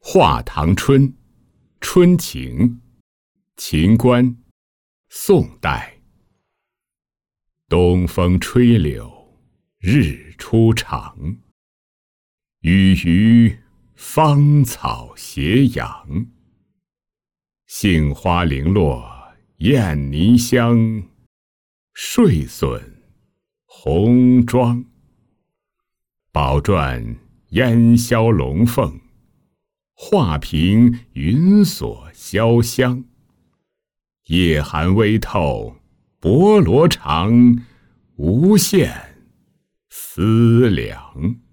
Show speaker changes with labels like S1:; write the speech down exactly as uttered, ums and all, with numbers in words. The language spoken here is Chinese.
S1: 画堂春，春情，秦观，宋代。东风吹柳，日初长。与余芳草斜阳。杏花零落燕泥香，睡损红妆。宝馔烟消龙凤，画屏云锁潇湘。夜寒微透波罗长，无限思量。